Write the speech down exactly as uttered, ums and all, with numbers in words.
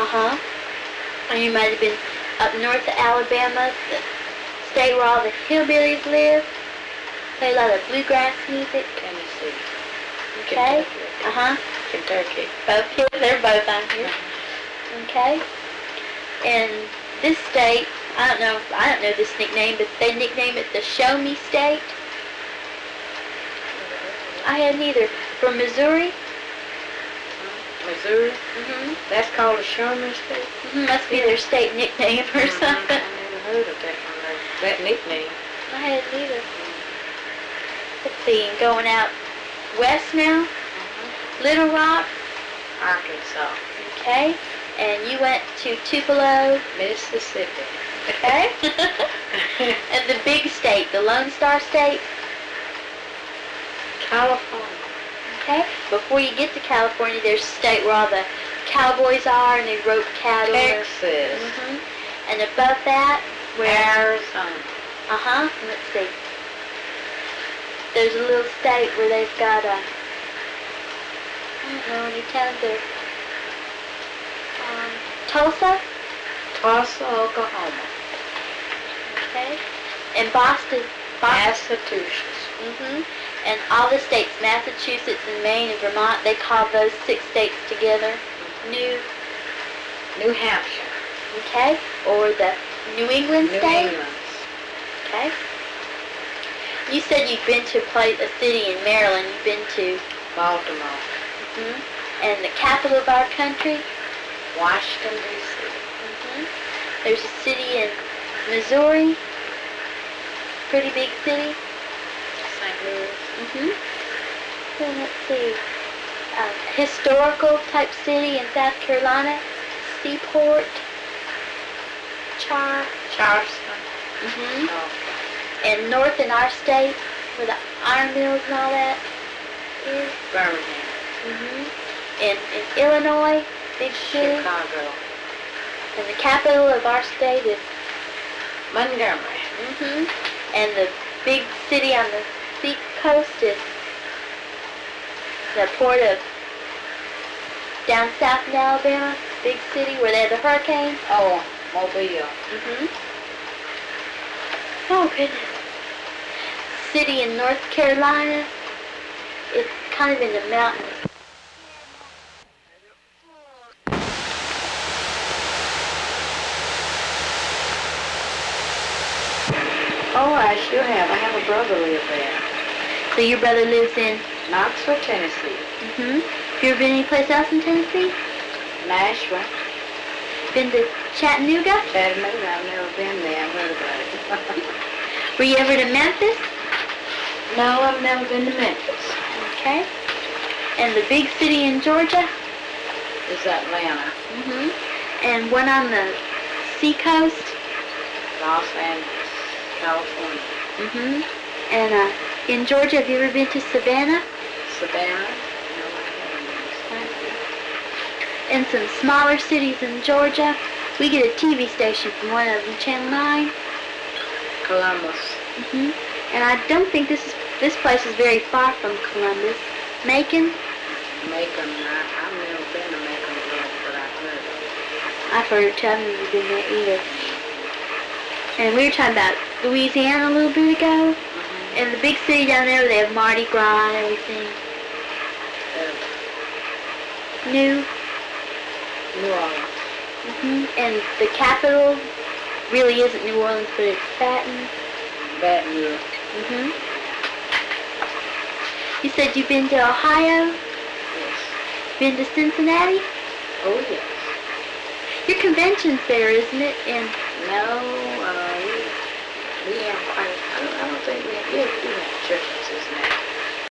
Uh-huh. And you might have been up north of Alabama, the state where all the hillbillies live. Play a lot of bluegrass music. Tennessee. Okay. Kentucky. Uh-huh. Kentucky. Both here. They're both on here. Uh-huh. Okay. And this state, I don't know, I don't know this nickname, but they nickname it the Show Me State. I had neither. From Missouri. Missouri? Mm-hmm. That's called a Show Me State? Mm-hmm. Must be their state nickname or Mm-hmm. something. I never heard of that one, though. That nickname. I had neither. Let's see, going out west now. Uh-huh. Little Rock. Arkansas. Okay. And you went to Tupelo. Mississippi. Okay. And the big state, the Lone Star State. California. Okay. Before you get to California, there's a state where all the cowboys are and they rope cattle. Texas. Mm-hmm. And above that, where... Arizona. Uh-huh. Let's see. There's a little state where they've got a... I don't know any towns there. Um, Tulsa. Tulsa, Oklahoma. Okay. And Boston. Boston. Massachusetts. Mm-hmm. And all the states, Massachusetts and Maine and Vermont, they call those six states together New, New Hampshire. okay, or the New England New state. England. Okay. You said you've been to a, place, a city in Maryland. You've been to, Baltimore. mm-hmm. And the capital of our country. Washington, D C Mm-hmm. There's a city in Missouri. Pretty big city. Saint Louis. Mm-hmm. Then let's see. Um, historical type city in South Carolina. Seaport. Char. Charleston. Mm-hmm. Okay. And north in our state, where the iron mills and all that is. Birmingham. Mm-hmm. In, in Illinois, big city. Chicago. And the capital of our state is. Montgomery. Mm-hmm. And the big city on the sea coast is the port of down south in Alabama, big city where they had the hurricane. Oh, Mobile. Mm-hmm. Oh, goodness. City in North Carolina. It's kind of in the mountains. Oh, I sure have. I have a brother live there. So your brother lives in... Knoxville, Tennessee. Mm-hmm. Have you ever been anyplace else in Tennessee? Nashville. Been to Chattanooga? Chattanooga. I've never been there. I've heard about it. Were you ever to Memphis? No, I've never been to Memphis. Okay. And the big city in Georgia? Is Atlanta. Mm-hmm. And one on the sea coast? Los Angeles, California. Mm-hmm. And uh, in Georgia, have you ever been to Savannah? Savannah? No, I haven't. And some smaller cities in Georgia. We get a T V station from one of them, Channel nine. Columbus. Mm-hmm. And I don't think this is this place is very far from Columbus. Macon? Macon. I, I've never been to Macon yet, but I've heard of it. I've heard it too. I've never been there either. And we were talking about Louisiana a little bit ago. Mm-hmm. And the big city down there, they have Mardi Gras and everything. Uh, New. New Orleans. Mm-hmm. And the capital really isn't New Orleans, but it's Baton. Baton Rouge. Mm-hmm. You said you've been to Ohio? Yes. Been to Cincinnati? Oh, yes. Your convention's there, isn't it? And No, uh, we, we have quite, I don't, I don't think we have, yeah, we do have churches, isn't it?